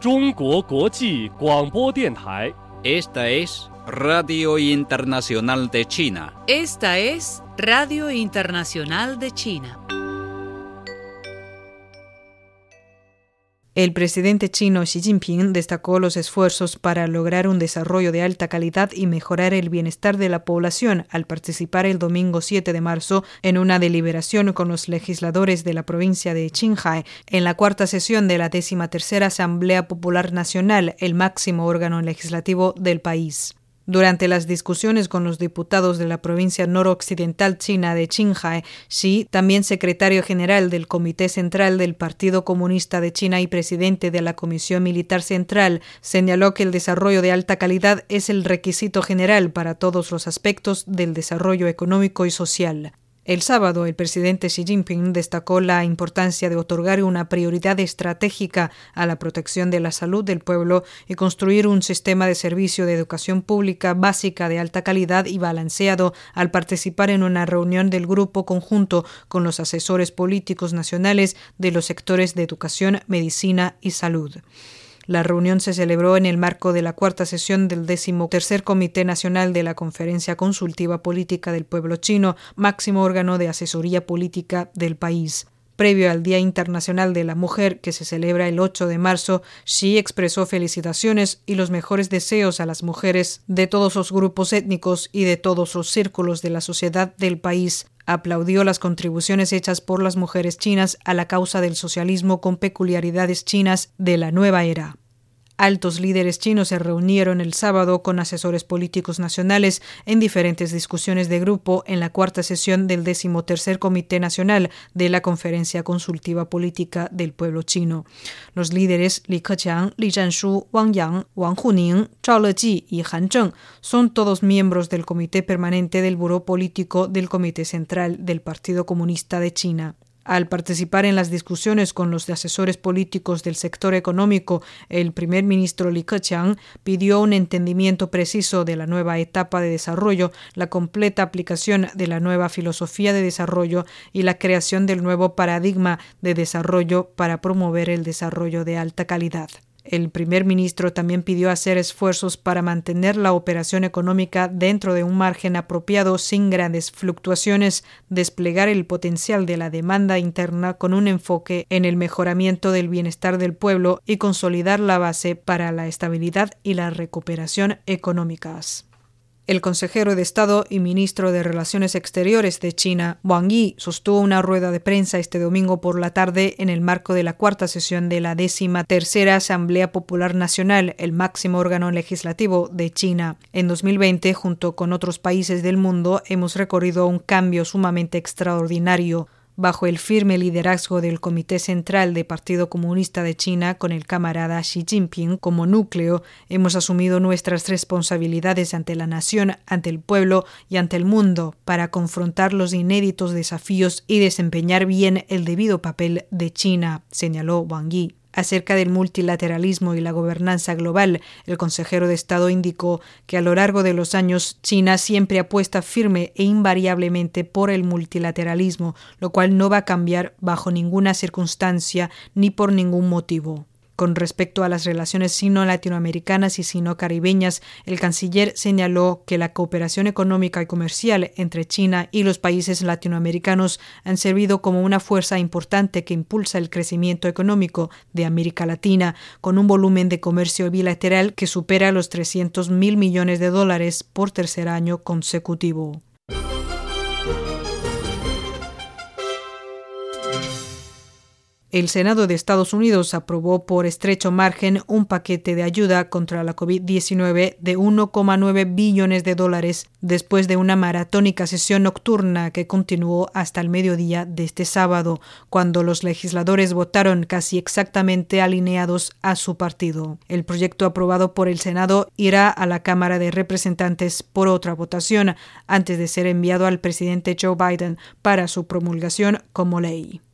中国国际广播电台。 Esta es Radio Internacional de China. Esta es Radio Internacional de China. El presidente chino Xi Jinping destacó los esfuerzos para lograr un desarrollo de alta calidad y mejorar el bienestar de la población al participar el domingo 7 de marzo en una deliberación con los legisladores de la provincia de Qinghai en la cuarta sesión de la 13ª Asamblea Popular Nacional, el máximo órgano legislativo del país. Durante las discusiones con los diputados de la provincia noroccidental china de Qinghai, Xi, también secretario general del Comité Central del Partido Comunista de China y presidente de la Comisión Militar Central, señaló que el desarrollo de alta calidad es el requisito general para todos los aspectos del desarrollo económico y social. El sábado, el presidente Xi Jinping destacó la importancia de otorgar una prioridad estratégica a la protección de la salud del pueblo y construir un sistema de servicio de educación pública básica de alta calidad y balanceado al participar en una reunión del grupo conjunto con los asesores políticos nacionales de los sectores de educación, medicina y salud. La reunión se celebró en el marco de la cuarta sesión del 13º Comité Nacional de la Conferencia Consultiva Política del Pueblo Chino, máximo órgano de asesoría política del país. Previo al Día Internacional de la Mujer, que se celebra el 8 de marzo, Xi expresó felicitaciones y los mejores deseos a las mujeres de todos los grupos étnicos y de todos los círculos de la sociedad del país. Aplaudió las contribuciones hechas por las mujeres chinas a la causa del socialismo con peculiaridades chinas de la nueva era. Altos líderes chinos se reunieron el sábado con asesores políticos nacionales en diferentes discusiones de grupo en la cuarta sesión del 13º Comité Nacional de la Conferencia Consultiva Política del Pueblo Chino. Los líderes Li Keqiang, Li Zhanshu, Wang Yang, Wang Huning, Zhao Leji y Han Zheng son todos miembros del Comité Permanente del Buró Político del Comité Central del Partido Comunista de China. Al participar en las discusiones con los asesores políticos del sector económico, el primer ministro Li Keqiang pidió un entendimiento preciso de la nueva etapa de desarrollo, la completa aplicación de la nueva filosofía de desarrollo y la creación del nuevo paradigma de desarrollo para promover el desarrollo de alta calidad. El primer ministro también pidió hacer esfuerzos para mantener la operación económica dentro de un margen apropiado sin grandes fluctuaciones, desplegar el potencial de la demanda interna con un enfoque en el mejoramiento del bienestar del pueblo y consolidar la base para la estabilidad y la recuperación económicas. El consejero de Estado y ministro de Relaciones Exteriores de China, Wang Yi, sostuvo una rueda de prensa este domingo por la tarde en el marco de la cuarta sesión de la 13ª Asamblea Popular Nacional, el máximo órgano legislativo de China. En 2020, junto con otros países del mundo, hemos recorrido un cambio sumamente extraordinario. Bajo el firme liderazgo del Comité Central del Partido Comunista de China, con el camarada Xi Jinping como núcleo, hemos asumido nuestras responsabilidades ante la nación, ante el pueblo y ante el mundo para confrontar los inéditos desafíos y desempeñar bien el debido papel de China, señaló Wang Yi. Acerca del multilateralismo y la gobernanza global, el consejero de Estado indicó que a lo largo de los años China siempre apuesta firme e invariablemente por el multilateralismo, lo cual no va a cambiar bajo ninguna circunstancia ni por ningún motivo. Con respecto a las relaciones sino-latinoamericanas y sino-caribeñas, el canciller señaló que la cooperación económica y comercial entre China y los países latinoamericanos han servido como una fuerza importante que impulsa el crecimiento económico de América Latina, con un volumen de comercio bilateral que supera los $300.000 millones por tercer año consecutivo. El Senado de Estados Unidos aprobó por estrecho margen un paquete de ayuda contra la COVID-19 de $1,9 billones después de una maratónica sesión nocturna que continuó hasta el mediodía de este sábado, cuando los legisladores votaron casi exactamente alineados a su partido. El proyecto aprobado por el Senado irá a la Cámara de Representantes por otra votación antes de ser enviado al presidente Joe Biden para su promulgación como ley.